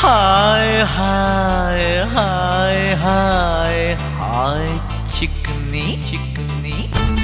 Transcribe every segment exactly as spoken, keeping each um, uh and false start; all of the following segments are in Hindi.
हाय हाय हाय हाय हाय चिकनी चिकनी।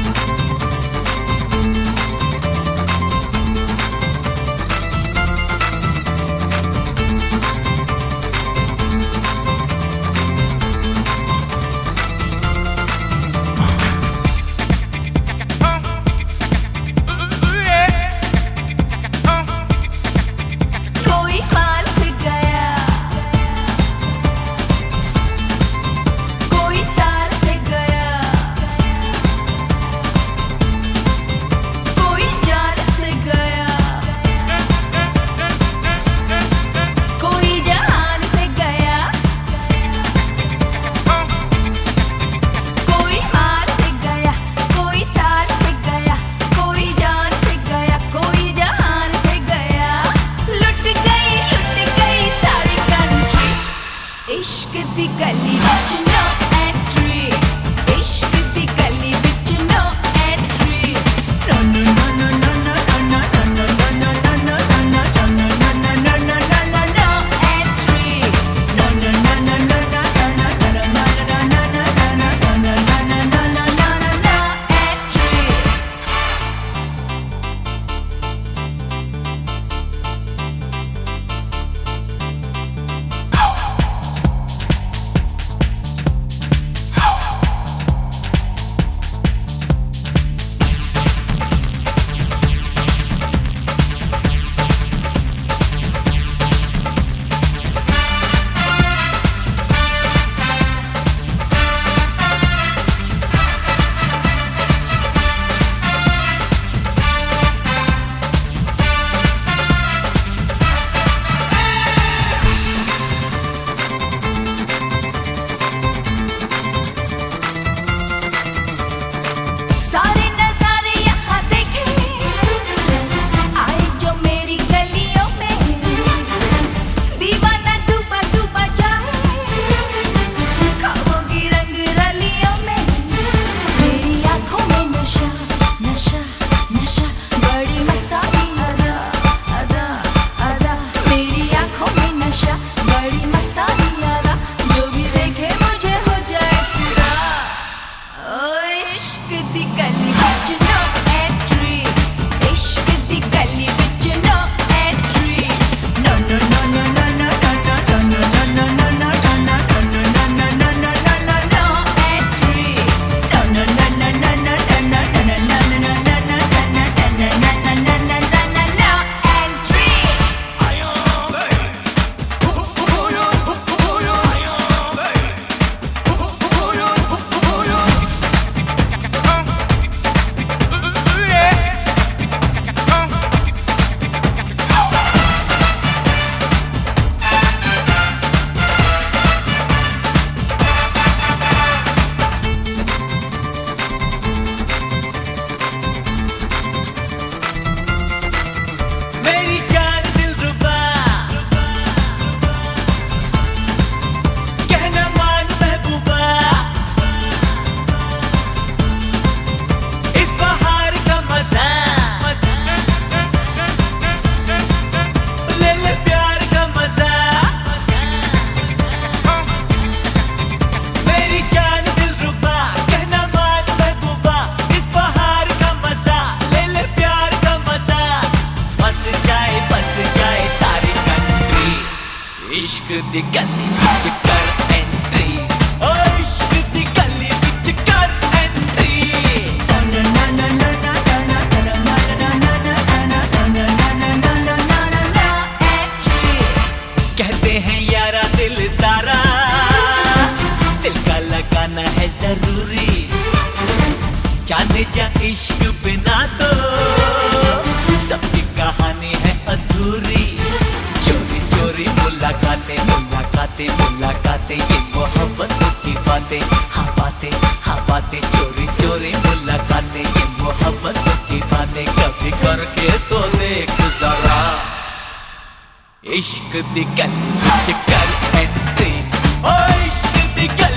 इश्क दी गली विच नो एंट्री, इश्क दी गली विच no entry. No no no no no no no no no no no no no no no no no entry. No no no no no no no no no no no no no no entry. सारे नजारे यहाँ देखे आए जो मेरी गलियों में, दीवाना डूबा डूबा जाए खाओगी रंग रलियों में। मेरी आंखों में नशा नशा नशा, बड़ी मस्तानी अदा अदा अदा। मेरी आंखों में नशा बड़ी मस्तानी अदा, जो भी देखे मुझे हो जाए फिदा। ओ इश्क दी गली विच नो एंट्री, इश्क दी गली विच no entry. No no no no no no no no no no no no no no no entry. No no no no no no no no no no no entry. मेरी जान दिलरुबा कहना मान महबूबा, इस बहार का मजा ले ले प्यार का मजा। मेरी जान दिलरुबा कहना मान महबूबा, इस बहार का मजा ले ले प्यार का मजा। बस जाए बस जाए सारी कंट्री, इश्क दी गली विच कर एंट्री। ओ इश्क दी गली विच कर entry. No no no no no no no no no no entry. कहते हैं यारा दिलदारा, दिल का लगाना है जरूरी। जाने जा इश्क बिना तो सबकी कहानी है अधूरी। चोरी चोरी मुलाकातें मुलाकातें मुलाकातें, ये मोहब्बत की बातें, हाँ बातें हाँ बातें। चोरी चोरी मुलाकातें, ये मोहब्बत की बातें, कभी करके तो देख जरा। इश्क दी गली विच कर एंट्री, ओ इश्क दी गली